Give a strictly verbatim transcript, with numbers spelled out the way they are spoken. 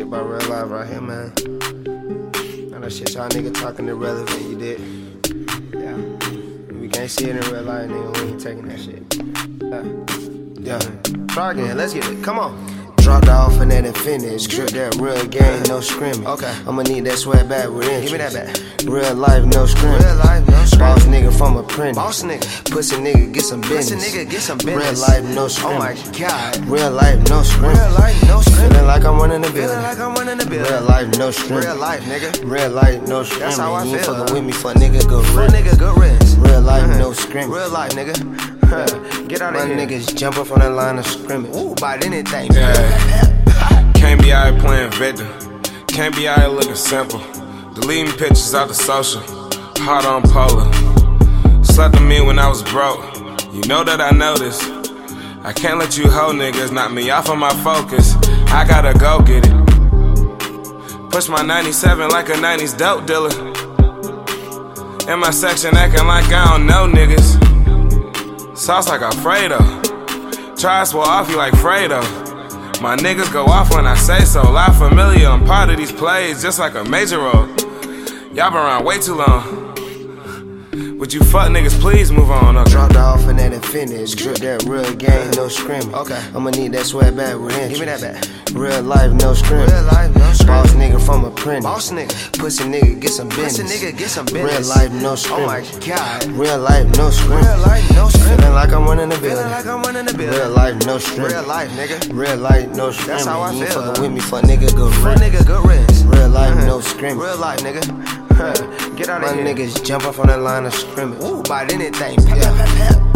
Shit about real life right here, man. All that shit y'all nigga talking irrelevant, you did. Yeah. We can't see it in real life, nigga. We ain't taking that shit. Yeah. Yeah. Try again, let's get it. Come on. Dropped off and then finish. Drip that real game, no scrimmage. Okay. I'ma need that sweat back with interest. Give me that back. Real life, no scrimmage. Real life, no scrimmage. Boss nigga from apprentice. Boss nigga. Pussy nigga, get some business. Pussy nigga, get some business. Real life, no scrimmage. Oh my god. Real life, no scrimmage. Real life, no scrimmage. Feeling like I'm running the building. Feeling like I'm running the building. Real life, no scrimmage. Real life, nigga. Real life, no scrimmage. That's how I feel. You ain't fucking with me for nigga, good risk. For nigga, good risk. Real life, no scrimmage. Real life, nigga. Get out of here. My niggas jumping from the line of scrimmage. Ooh, about anything. Yeah. Can't be out here playing victim. Can't be out here looking simple. Deleting pictures out the social. Hard on polar. Slept on me when I was broke. You know that I know this. I can't let you hoe niggas knock me off of my focus. I gotta go get it. Push my ninety-seven like a nineties dope dealer. In my section acting like I don't know niggas. Sauce like Alfredo. Try to swell off you like Fredo. My niggas go off when I say so. Live familiar, I'm part of these plays just like a major role. Y'all been around way too long. Would you fuck niggas please move on? Okay. Dropped off and then finish. Drip that real game, no scrimmage. Okay. I'ma need that sweat back with interest. Give me that back. Real life, no scrimmage. Real life, no scrimmage. Boss nigga from apprentice. Boss nigga. Pussy nigga, get some business. Pussy nigga, get some business. Real life, no scrimmage. Oh my god. Real life, no scrimmage. Real life, no scrimmage. Feeling like I'm running the building. Feeling like I'm running the building. Real life, no scrimmage. Real life, nigga. Real life, no scrimmage. That's how I feel. You ain't fucking with me for nigga, good risk. For nigga, good risk. Real life, no scrimmage. Real life, nigga. Get out of here. My niggas jumping from the line of scrimmage. Ooh, about anything. Yeah.